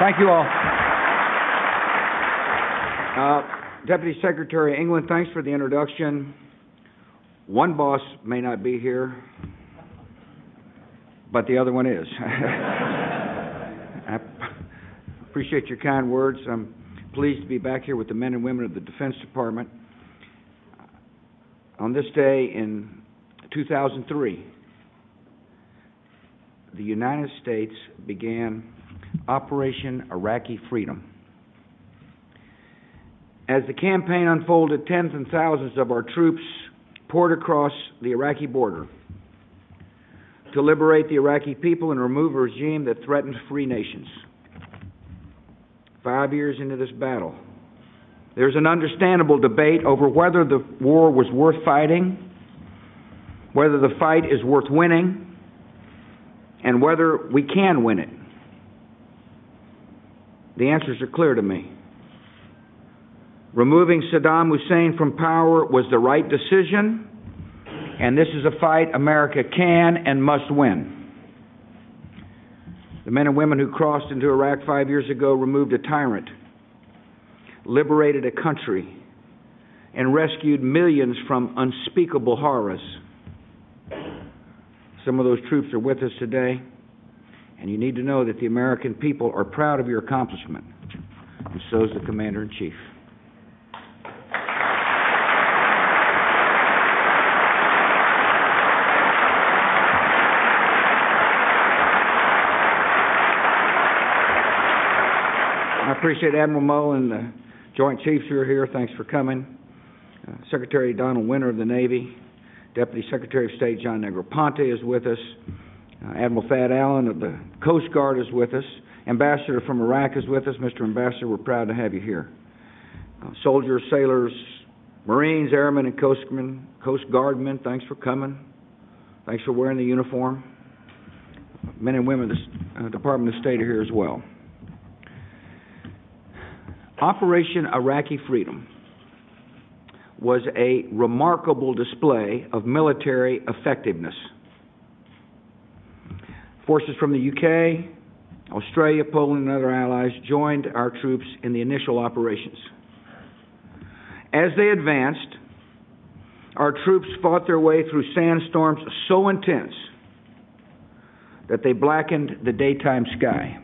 Thank you all. Deputy Secretary England, thanks for the introduction. One boss may not be here, but the other one is. I appreciate your kind words. I'm pleased to be back here with the men and women of the Defense Department. On this day in 2003, the United States began Operation Iraqi Freedom. As the campaign unfolded, tens and thousands of our troops poured across the Iraqi border to liberate the Iraqi people and remove a regime that threatened free nations. 5 years into this battle, there's an understandable debate over whether the war was worth fighting, whether the fight is worth winning, and whether we can win it. The answers are clear to me. Removing Saddam Hussein from power was the right decision, and this is a fight America can and must win. The men and women who crossed into Iraq 5 years ago removed a tyrant, liberated a country, and rescued millions from unspeakable horrors. Some of those troops are with us today, and you need to know that the American people are proud of your accomplishment, and so is the Commander-in-Chief. I appreciate Admiral Moe and the Joint Chiefs who are here. Thanks for coming. Secretary Donald Winter of the Navy, Deputy Secretary of State John Negroponte is with us. Admiral Thad Allen of the Coast Guard is with us. Ambassador from Iraq is with us. Mr. Ambassador, we're proud to have you here. Soldiers, sailors, Marines, Airmen, and Coast Guardmen, thanks for coming. Thanks for wearing the uniform. Men and women of the Department of State are here as well. Operation Iraqi Freedom was a remarkable display of military effectiveness. Forces from the UK, Australia, Poland, and other allies joined our troops in the initial operations. As they advanced, our troops fought their way through sandstorms so intense that they blackened the daytime sky.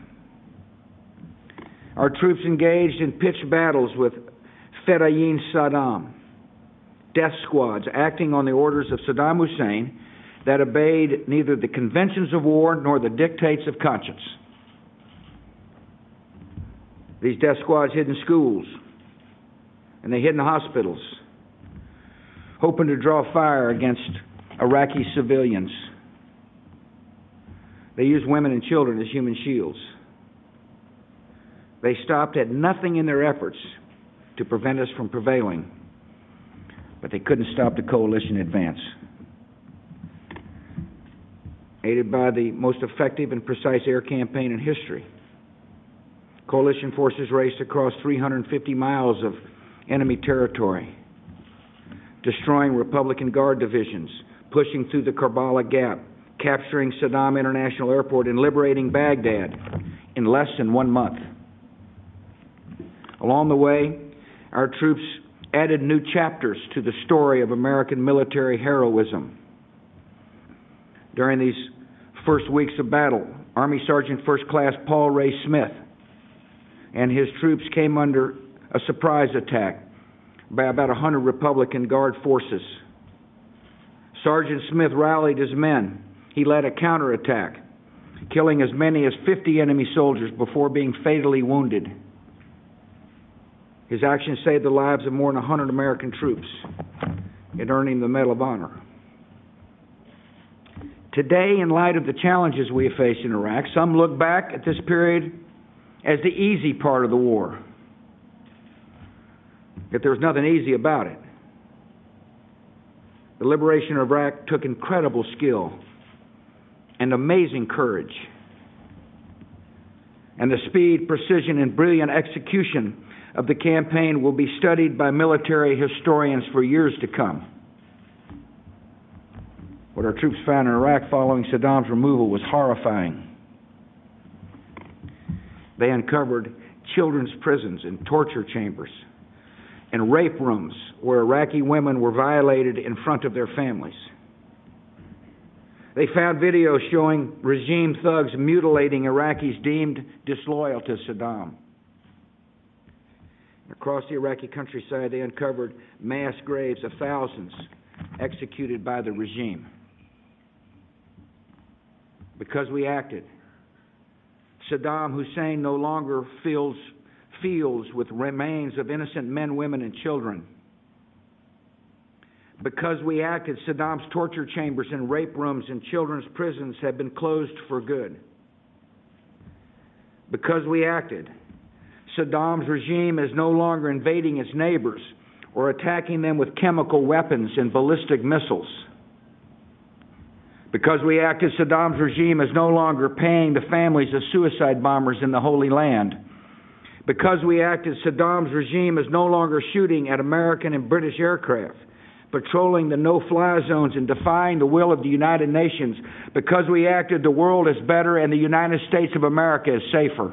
Our troops engaged in pitched battles with Fedayeen Saddam, death squads acting on the orders of Saddam Hussein that obeyed neither the conventions of war nor the dictates of conscience. These death squads hid in schools, and they hid in hospitals, hoping to draw fire against Iraqi civilians. They used women and children as human shields. They stopped at nothing in their efforts to prevent us from prevailing, but they couldn't stop the coalition advance. Aided by the most effective and precise air campaign in history, coalition forces raced across 350 miles of enemy territory, destroying Republican Guard divisions, pushing through the Karbala Gap, capturing Saddam International Airport, and liberating Baghdad in less than 1 month. Along the way, our troops added new chapters to the story of American military heroism. During these first weeks of battle, Army Sergeant First Class Paul Ray Smith and his troops came under a surprise attack by about 100 Republican Guard forces. Sergeant Smith rallied his men. He led a counterattack, killing as many as 50 enemy soldiers before being fatally wounded. His actions saved the lives of more than 100 American troops and earned him the Medal of Honor. Today, in light of the challenges we have faced in Iraq, some look back at this period as the easy part of the war. Yet there was nothing easy about it. The liberation of Iraq took incredible skill and amazing courage. And the speed, precision, and brilliant execution of the campaign will be studied by military historians for years to come. What our troops found in Iraq following Saddam's removal was horrifying. they uncovered children's prisons and torture chambers and rape rooms where Iraqi women were violated in front of their families. They found videos showing regime thugs mutilating Iraqis deemed disloyal to Saddam. Across the Iraqi countryside, they uncovered mass graves of thousands executed by the regime. Because we acted, Saddam Hussein no longer fills fields with remains of innocent men, women, and children. Because we acted, Saddam's torture chambers and rape rooms and children's prisons have been closed for good. Because we acted, Saddam's regime is no longer invading its neighbors or attacking them with chemical weapons and ballistic missiles. Because we acted, Saddam's regime is no longer paying the families of suicide bombers in the Holy Land. Because we acted, Saddam's regime is no longer shooting at American and British aircraft, patrolling the no-fly zones and defying the will of the United Nations. Because we acted, the world is better and the United States of America is safer.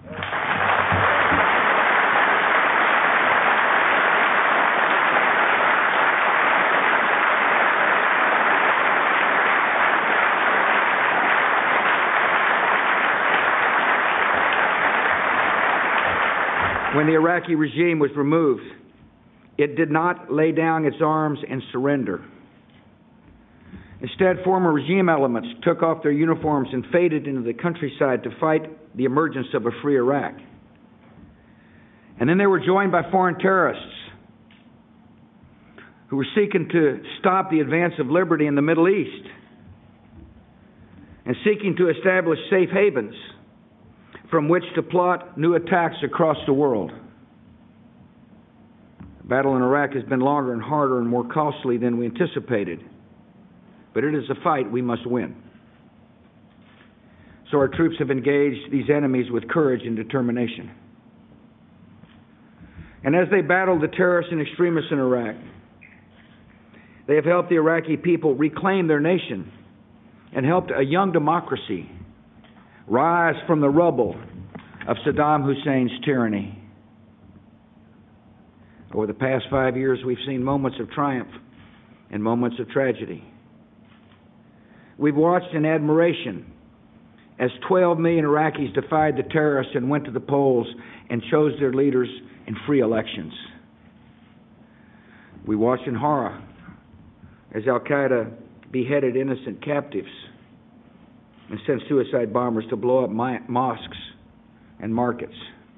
When the Iraqi regime was removed, it did not lay down its arms and surrender. Instead, former regime elements took off their uniforms and faded into the countryside to fight the emergence of a free Iraq. And then they were joined by foreign terrorists who were seeking to stop the advance of liberty in the Middle East and seeking to establish safe havens from which to plot new attacks across the world. The battle in Iraq has been longer and harder and more costly than we anticipated, but it is a fight we must win. So our troops have engaged these enemies with courage and determination. And as they battled the terrorists and extremists in Iraq, they have helped the Iraqi people reclaim their nation and helped a young democracy rise from the rubble of Saddam Hussein's tyranny. Over the past 5 years, we've seen moments of triumph and moments of tragedy. We've watched in admiration as 12 million Iraqis defied the terrorists and went to the polls and chose their leaders in free elections. We watched in horror as Al-Qaeda beheaded innocent captives and sent suicide bombers to blow up mosques and markets.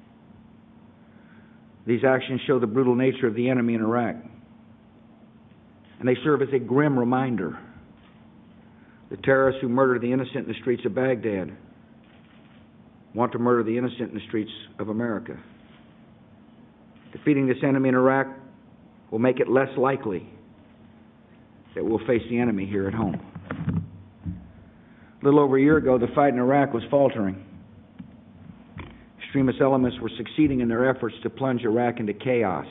These actions show the brutal nature of the enemy in Iraq, and they serve as a grim reminder. The terrorists who murder the innocent in the streets of Baghdad want to murder the innocent in the streets of America. Defeating this enemy in Iraq will make it less likely that we'll face the enemy here at home. A little over a year ago, the fight in Iraq was faltering. Extremist elements were succeeding in their efforts to plunge Iraq into chaos.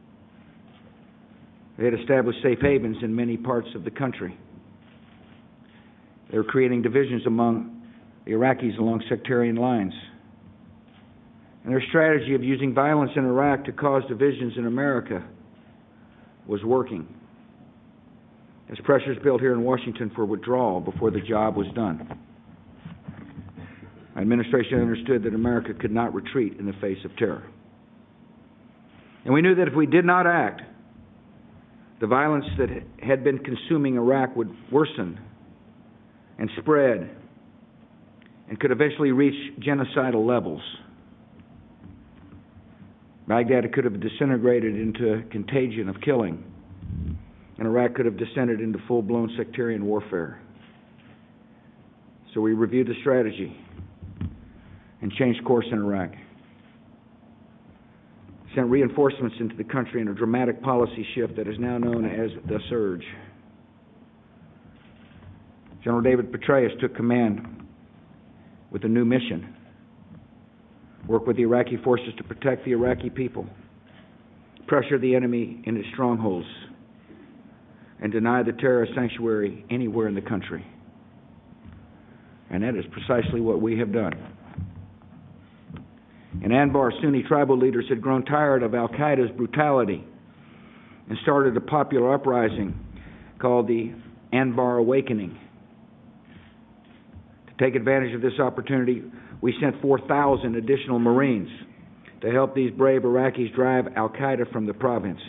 They had established safe havens in many parts of the country. They were creating divisions among the Iraqis along sectarian lines. And their strategy of using violence in Iraq to cause divisions in America was working, as pressures built here in Washington for withdrawal before the job was done. Our administration understood that America could not retreat in the face of terror. And we knew that if we did not act, the violence that had been consuming Iraq would worsen and spread and could eventually reach genocidal levels. Baghdad could have disintegrated into a contagion of killing, and Iraq could have descended into full-blown sectarian warfare. So we reviewed the strategy and changed course in Iraq. Sent reinforcements into the country in a dramatic policy shift that is now known as the Surge. General David Petraeus took command with a new mission: work with the Iraqi forces to protect the Iraqi people, pressure the enemy in its strongholds, and deny the terrorist sanctuary anywhere in the country. And that is precisely what we have done. In Anbar, Sunni tribal leaders had grown tired of al-Qaeda's brutality and started a popular uprising called the Anbar Awakening. To take advantage of this opportunity, we sent 4,000 additional Marines to help these brave Iraqis drive al-Qaeda from the province.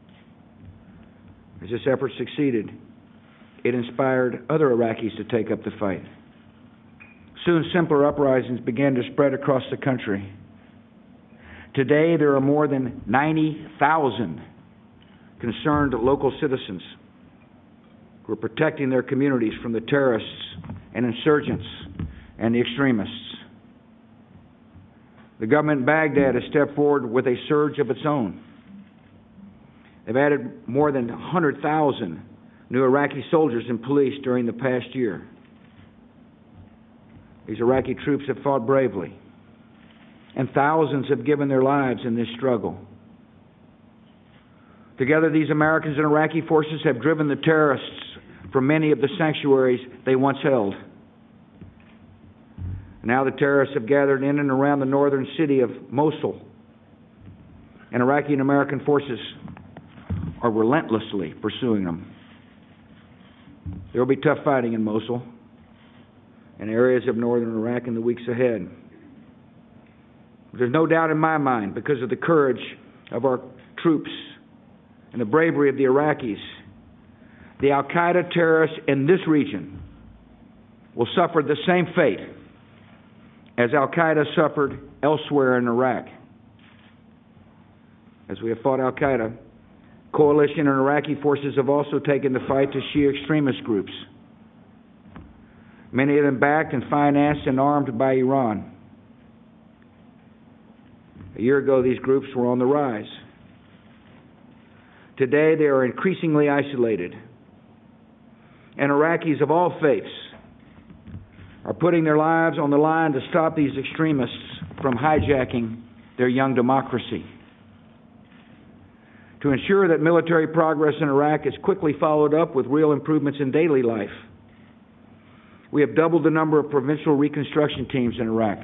As this effort succeeded, it inspired other Iraqis to take up the fight. Soon, simpler uprisings began to spread across the country. Today, there are more than 90,000 concerned local citizens who are protecting their communities from the terrorists and insurgents and the extremists. The government in Baghdad has stepped forward with a surge of its own. They've added more than 100,000 new Iraqi soldiers and police during the past year. These Iraqi troops have fought bravely, and thousands have given their lives in this struggle. Together, these Americans and Iraqi forces have driven the terrorists from many of the sanctuaries they once held. Now the terrorists have gathered in and around the northern city of Mosul, and Iraqi and American forces are relentlessly pursuing them. There will be tough fighting in Mosul and areas of northern Iraq in the weeks ahead. But there's no doubt in my mind, because of the courage of our troops and the bravery of the Iraqis, the al-Qaeda terrorists in this region will suffer the same fate as al-Qaeda suffered elsewhere in Iraq. As we have fought al-Qaeda, coalition and Iraqi forces have also taken the fight to Shia extremist groups, many of them backed and financed and armed by Iran. A year ago, these groups were on the rise. Today, they are increasingly isolated, and Iraqis of all faiths are putting their lives on the line to stop these extremists from hijacking their young democracy. To ensure that military progress in Iraq is quickly followed up with real improvements in daily life, we have doubled the number of provincial reconstruction teams in Iraq.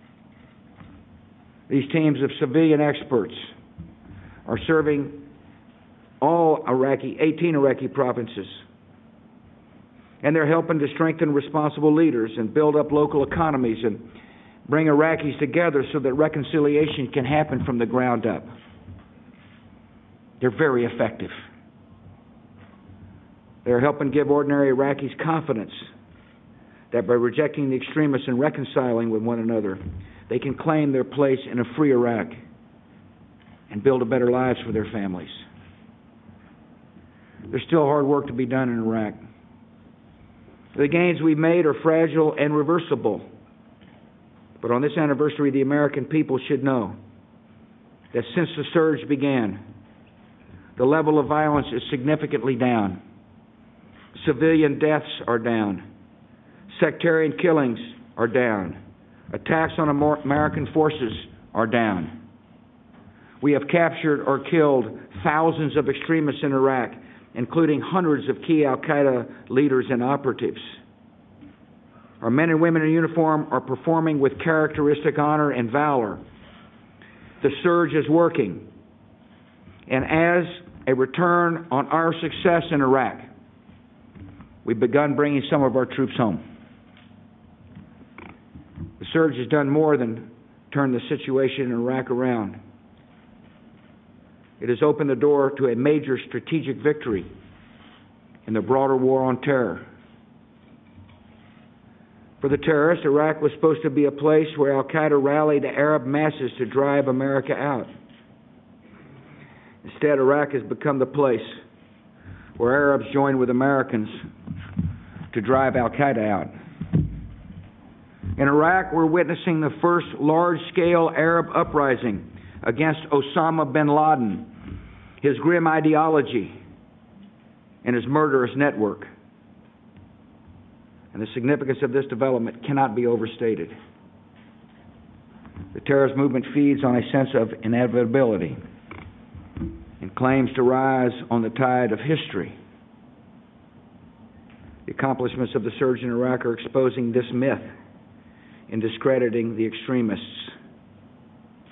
These teams of civilian experts are serving all 18 Iraqi provinces, and they're helping to strengthen responsible leaders and build up local economies and bring Iraqis together so that reconciliation can happen from the ground up. They're very effective. They're helping give ordinary Iraqis confidence that by rejecting the extremists and reconciling with one another, they can claim their place in a free Iraq and build a better lives for their families. There's still hard work to be done in Iraq. The gains we've made are fragile and reversible. But on this anniversary, the American people should know that since the surge began, the level of violence is significantly down. Civilian deaths are down. Sectarian killings are down. Attacks on American forces are down. We have captured or killed thousands of extremists in Iraq, including hundreds of key al-Qaeda leaders and operatives. Our men and women in uniform are performing with characteristic honor and valor. The surge is working. And as a return on our success in Iraq, we've begun bringing some of our troops home. The surge has done more than turn the situation in Iraq around. It has opened the door to a major strategic victory in the broader war on terror. For the terrorists, Iraq was supposed to be a place where al-Qaeda rallied the Arab masses to drive America out. Instead, Iraq has become the place where Arabs join with Americans to drive al-Qaeda out. In Iraq, we're witnessing the first large-scale Arab uprising against Osama bin Laden, his grim ideology, and his murderous network. And the significance of this development cannot be overstated. The terrorist movement feeds on a sense of inevitability and claims to rise on the tide of history. The accomplishments of the surge in Iraq are exposing this myth and discrediting the extremists.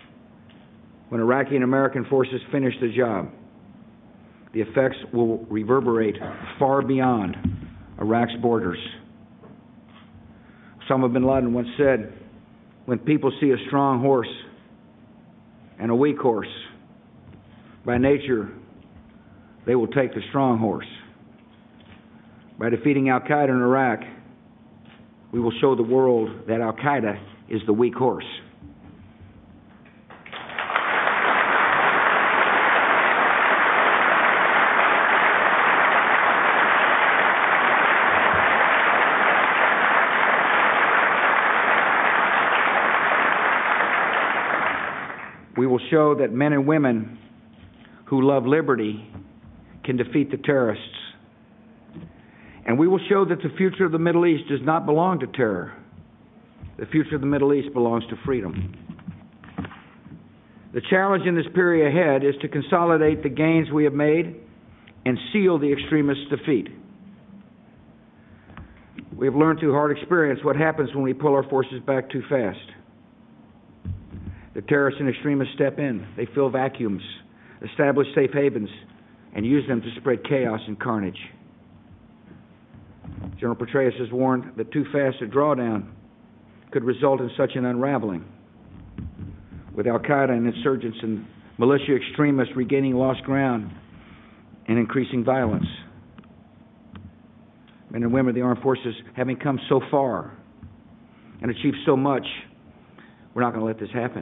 When Iraqi and American forces finish the job, the effects will reverberate far beyond Iraq's borders. Osama bin Laden once said, when people see a strong horse and a weak horse, by nature, they will take the strong horse. By defeating Al-Qaeda in Iraq, we will show the world that Al-Qaeda is the weak horse. We will show that men and women who love liberty can defeat the terrorists. And we will show that the future of the Middle East does not belong to terror. The future of the Middle East belongs to freedom. The challenge in this period ahead is to consolidate the gains we have made and seal the extremists' defeat. We have learned through hard experience what happens when we pull our forces back too fast. The terrorists and extremists step in. They fill vacuums, establish safe havens, and use them to spread chaos and carnage. General Petraeus has warned that too fast a drawdown could result in such an unraveling, with Al-Qaeda and insurgents and militia extremists regaining lost ground and increasing violence. Men and women of the armed forces, having come so far and achieved so much, we're not going to let this happen.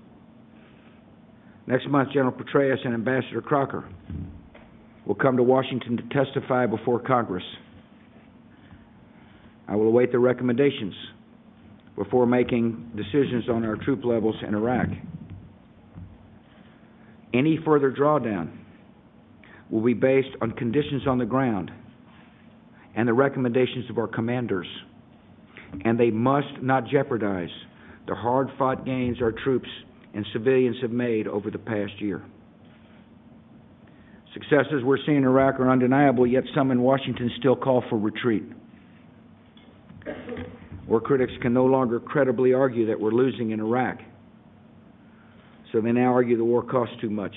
Next month, General Petraeus and Ambassador Crocker will come to Washington to testify before Congress. I will await their recommendations before making decisions on our troop levels in Iraq. Any further drawdown will be based on conditions on the ground and the recommendations of our commanders, and they must not jeopardize the hard-fought gains our troops and civilians have made over the past year. Successes we're seeing in Iraq are undeniable, yet some in Washington still call for retreat. War critics can no longer credibly argue that we're losing in Iraq, so they now argue the war costs too much.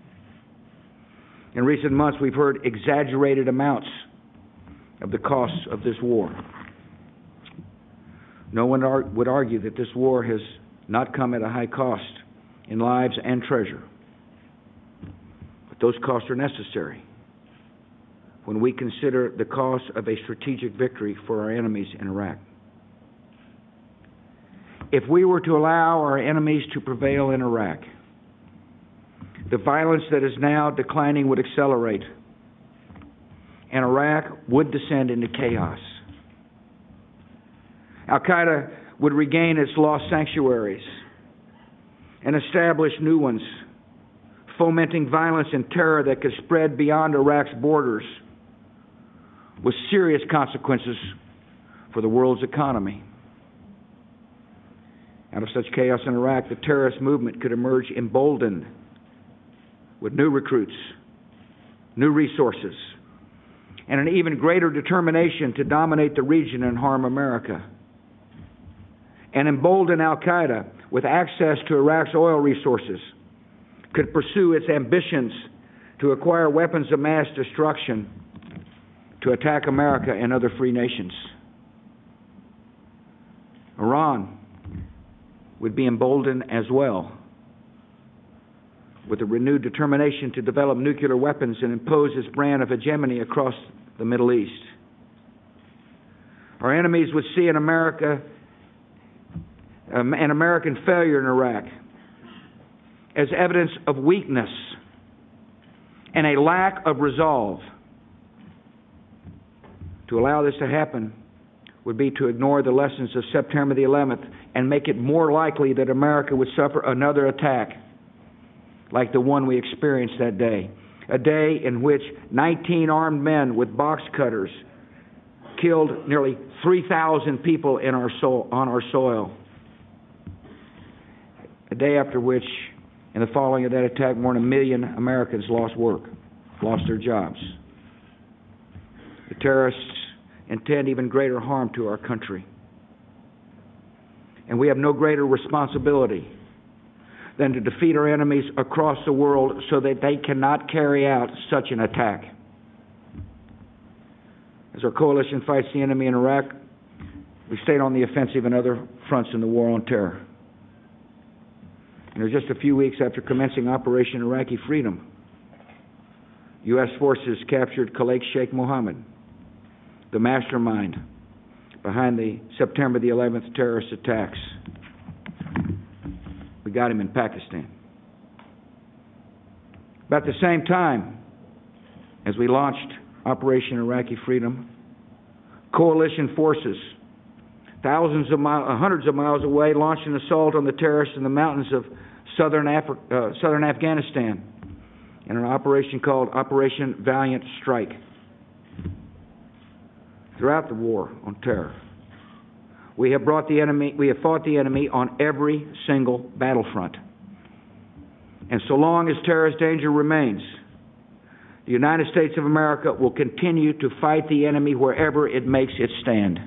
In recent months, we've heard exaggerated amounts of the costs of this war. No one would argue that this war has not come at a high cost in lives and treasure. But those costs are necessary when we consider the cost of a strategic victory for our enemies in Iraq. If we were to allow our enemies to prevail in Iraq, the violence that is now declining would accelerate, and Iraq would descend into chaos. Al-Qaeda would regain its lost sanctuaries and establish new ones, fomenting violence and terror that could spread beyond Iraq's borders with serious consequences for the world's economy. Out of such chaos in Iraq, the terrorist movement could emerge emboldened with new recruits, new resources, and an even greater determination to dominate the region and harm America. And emboldened Al-Qaeda with access to Iraq's oil resources could pursue its ambitions to acquire weapons of mass destruction to attack America and other free nations. Iran would be emboldened as well, with a renewed determination to develop nuclear weapons and impose its brand of hegemony across the Middle East. Our enemies would see an American failure in Iraq as evidence of weakness and a lack of resolve. To allow this to happen would be to ignore the lessons of September the 11th and make it more likely that America would suffer another attack like the one we experienced that day, a day in which 19 armed men with box cutters killed nearly 3,000 people on our soil. A day after which, in the following of that attack, more than 1 million Americans lost work, lost their jobs. The terrorists intend even greater harm to our country. And we have no greater responsibility than to defeat our enemies across the world so that they cannot carry out such an attack. As our coalition fights the enemy in Iraq, we stayed on the offensive in other fronts in the war on terror. And it was just a few weeks after commencing Operation Iraqi Freedom, U.S. forces captured Khalid Sheikh Mohammed, the mastermind behind the September the 11th terrorist attacks. We got him in Pakistan. About the same time as we launched Operation Iraqi Freedom, coalition forces, hundreds of miles away, launched an assault on the terrorists in the mountains of southern Afghanistan in an operation called Operation Valiant Strike. Throughout the war on terror, we have fought the enemy on every single battlefront. And so long as terrorist danger remains, the United States of America will continue to fight the enemy wherever it makes its stand.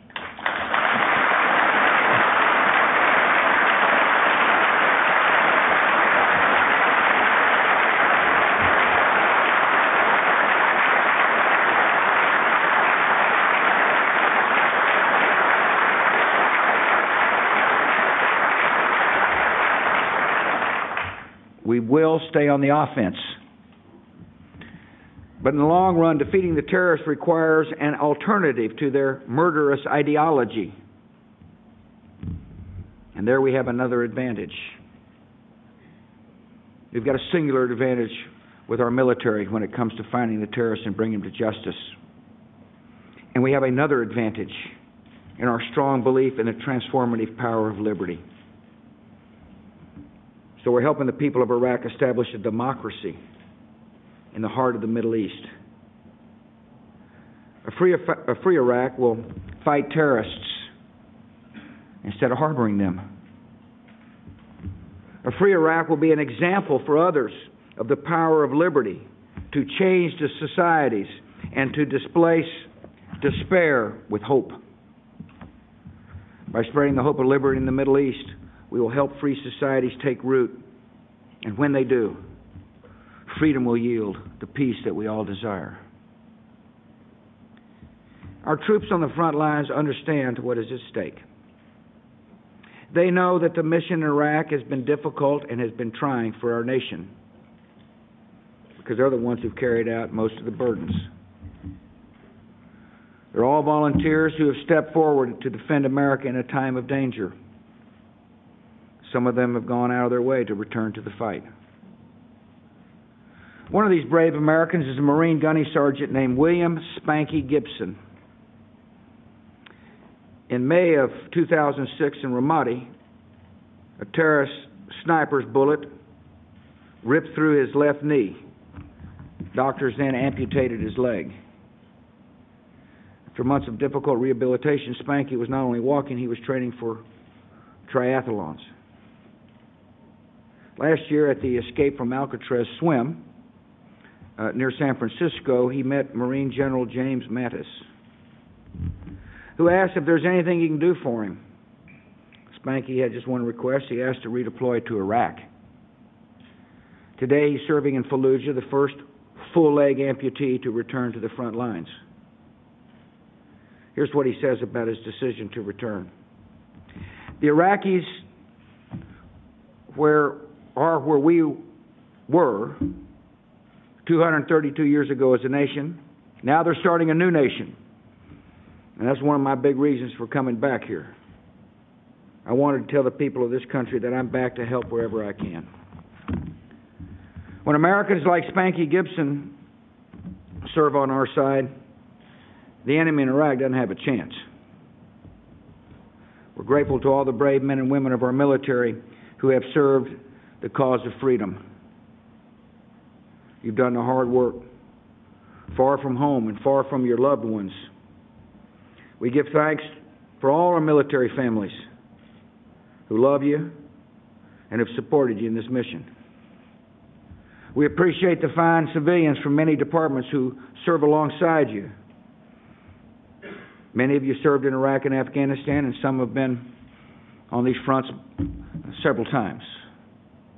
We will stay on the offense. But in the long run, defeating the terrorists requires an alternative to their murderous ideology. And there we have another advantage. We've got a singular advantage with our military when it comes to finding the terrorists and bringing them to justice. And we have another advantage in our strong belief in the transformative power of liberty. So we're helping the people of Iraq establish a democracy in the heart of the Middle East. A free Iraq will fight terrorists instead of harboring them. A free Iraq will be an example for others of the power of liberty to change the societies and to displace despair with hope. By spreading the hope of liberty in the Middle East, we will help free societies take root. And when they do, freedom will yield the peace that we all desire. Our troops on the front lines understand what is at stake. They know that the mission in Iraq has been difficult and has been trying for our nation, because they're the ones who've carried out most of the burdens. They're all volunteers who have stepped forward to defend America in a time of danger. Some of them have gone out of their way to return to the fight. One of these brave Americans is a Marine gunny sergeant named William Spanky Gibson. In May of 2006 in Ramadi, a terrorist sniper's bullet ripped through his left knee. Doctors then amputated his leg. After months of difficult rehabilitation, Spanky was not only walking, he was training for triathlons. Last year at the Escape from Alcatraz swim near San Francisco, he met Marine General James Mattis, who asked if there's anything he can do for him. Spanky had just one request. He asked to redeploy to Iraq. Today he's serving in Fallujah, the first full-leg amputee to return to the front lines. Here's what he says about his decision to return. The Iraqis are where we were 232 years ago as a nation. Now they're starting a new nation. And that's one of my big reasons for coming back here. I wanted to tell the people of this country that I'm back to help wherever I can. When Americans like Spanky Gibson serve on our side, the enemy in Iraq doesn't have a chance. We're grateful to all the brave men and women of our military who have served the cause of freedom. You've done the hard work, far from home and far from your loved ones. We give thanks for all our military families who love you and have supported you in this mission. We appreciate the fine civilians from many departments who serve alongside you. Many of you served in Iraq and Afghanistan, and some have been on these fronts several times.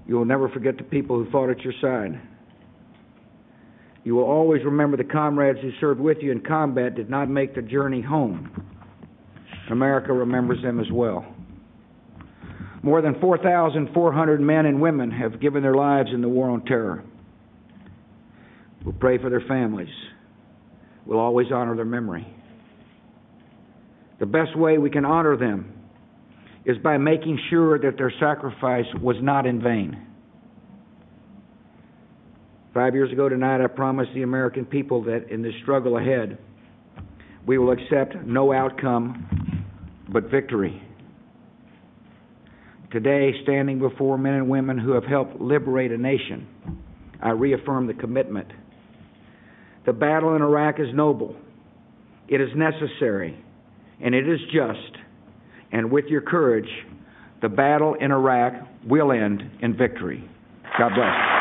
You will never forget the people who fought at your side. You will always remember the comrades who served with you in combat did not make the journey home. America remembers them as well. More than 4,400 men and women have given their lives in the war on terror. We'll pray for their families. We'll always honor their memory. The best way we can honor them is by making sure that their sacrifice was not in vain. 5 years ago tonight, I promised the American people that in this struggle ahead, we will accept no outcome but victory. Today, standing before men and women who have helped liberate a nation, I reaffirm the commitment. The battle in Iraq is noble, it is necessary, and it is just. And with your courage, the battle in Iraq will end in victory. God bless.